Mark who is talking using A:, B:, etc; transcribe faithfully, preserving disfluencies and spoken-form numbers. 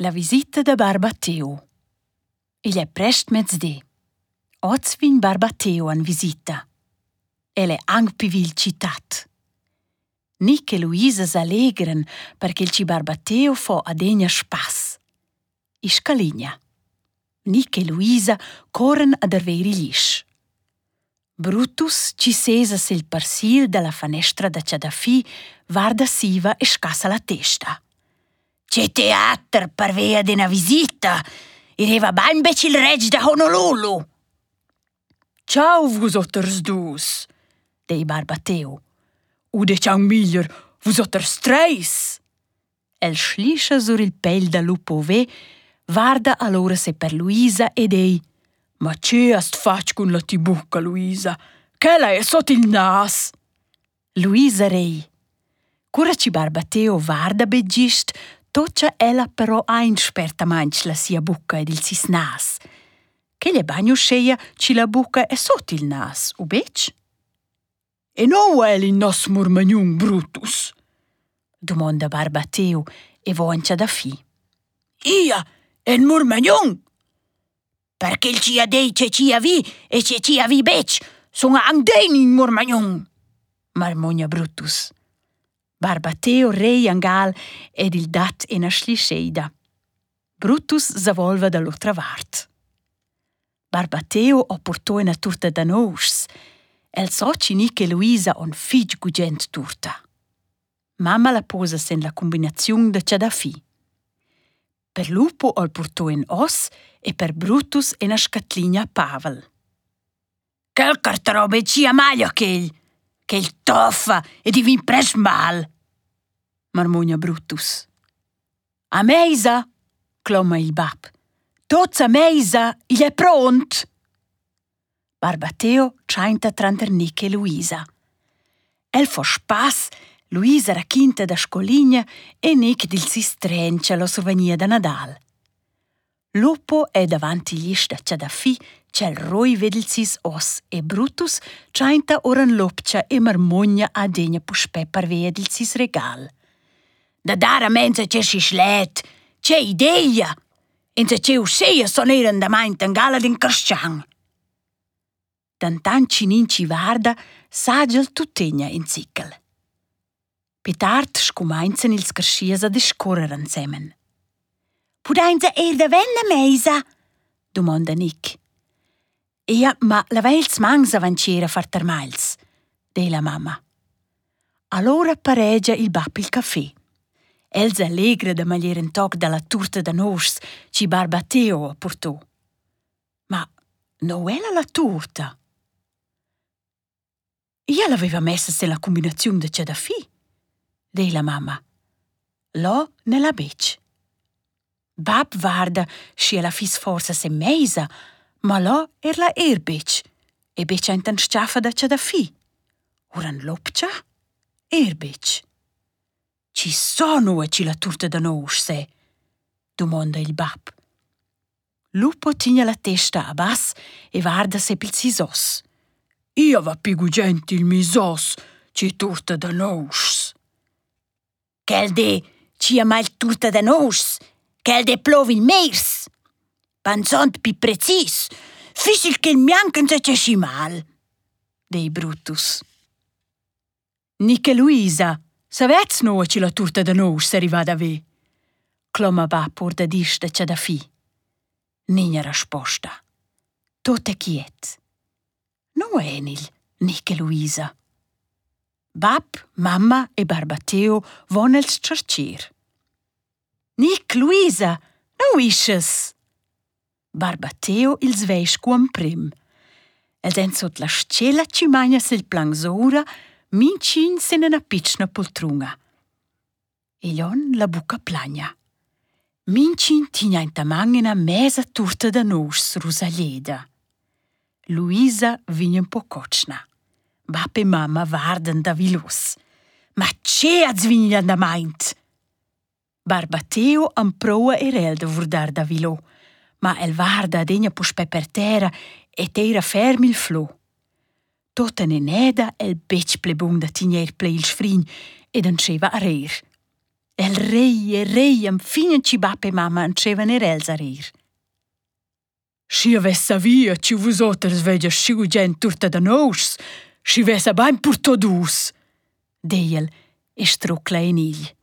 A: La visita da Barbateo. Il è prest mezz'dì. Oz vin Barbateo an visita. El è anc pi vil citat. Nick e Luisa s'allegran perché il ci Barbateo fo adegna spass. I scaligna. Nick e Luisa corren ad arveri glisch. Brutus ci sesa sil persil dalla finestra da Ciadafi, varda siva e scassa la testa. C'è teatro per via di una visita. Ireva ben bec il reg da Honolulu.
B: Ciao vus otters dus, dei Barbateo. Ude ciao miglior, vus otters treis.
A: El schliscia sur il pel da lupo ve, varda allora se per Luisa ed ei.
B: Ma che hast fac con la tibucca, Luisa? Che la è sotto il nas?
A: Luisa rei. Cura ci Barbateo varda begist, toccia ella però ein sperta manch la sia bucca ed il sis nas. Che le bagno sceia ci la bucca è sotto il nas, u bec?
B: E non è il nos murmagnun Brutus?
A: Domanda Barbateo e voncia da fi.
C: Ia, è il murmagnun? Perché il cia dei ce cia vi e ce cia vi bec, sono andeni in murmagnun,
A: marmogna Brutus. Barbateo rei angal ed il dat ena schlischeida. Brutus s'avolva dall'altra vart. Barbateo opportò una turta da nours. El soci Nick e Luisa on fig gugent turta. Mamma la posa sen la combinazione da Ciadafi. Per lupo al portò in os e per Brutus ena scatligna Pavel.
C: Quel cartarobe cia maglio ch'el, ch'el toffa e divin pres mal,
A: marmogna Brutus. A meisa, cloma il bab. Tots a meisa, il è pront. Barbateo ciainta tranter Nick e Luisa. El fo spass, Luisa raccinta da scoligna e Nick dil si strencia lo survenia da Nadal. Lupo è davanti gli sta Ciadafi, c'è roi vedel sis os e Brutus ciainta oran lopcia e marmogna a degna puspè per via del sis regal.
C: Da dare a mensa c'è si schlet, c'è idea, e se c'è usseia soneran da maint in gala d'in Crescian.
A: Tantan cininci varda sagel tutegna in zickel. Petard scumainzen ils carschias ad escorrer ansemen.
C: Pudainza er da venna meisa?
A: Domanda Nick. Ea, ma la veils mangs avanciera fartar mails, dei la mamma. Allora pareggia il bap il caffè. Els allegra da magliere in toc dalla turta da nos, ci Barbateo portò. Ma no era la turta. Io l'aveva messa se la combinazione da Ciadafi, dei la mamma. Lo nella bec. Bab varda scia la fis forza se meisa, ma lo er la er bec, e bec entan sciaffa da Ciadafi. Oran lopcia, er bec. Ci sono e ci la turta da nos, se? Domanda il bab. Lupo tigna la testa a bas e varda se pil sis os.
B: Io va più gentil mis os, ci turta da nos.
C: Quel de ci mal turta da nos, quel de plovi il mers. Panzont pi precis, fisil che il miancan se c'è sci mal,
A: dei Brutus. Nick e Luisa, savets no ci la turta da nos se arriva da ve? Cloma va pur da dis da Ciadafi. Nina risposta. Tot è quiet. No enil, Nick e Luisa. Bab, mamma e Barbateo von els cercir. Nick, Luisa, no isches? Barbateo ils veis quam prim. Els en sot la scella ci magna sil planzora, mincin sen una pitchna poltrunga. E lon la bucca plagna. Mincin tigna in tamangena mesa turta da nos rusaglieda. Luisa vigna un po' cocna. Bap e mamma varden da vilus. Ma c'è a zvigna da maint? Barbateo amproa e rel da vurdar da vilo, ma el varda degna puspè per terra e teira fermi il flo. Tota neneda el bec plebung da tigner ple il sfrin ed anceva a reir. El rei e rei am finen ci bappe mamma ancevan er els a rir.
B: Si avessa via ci vus oters vegia sciu gent turta da nos, si vessa bain purtodus.
A: Deiel e strucla en igl.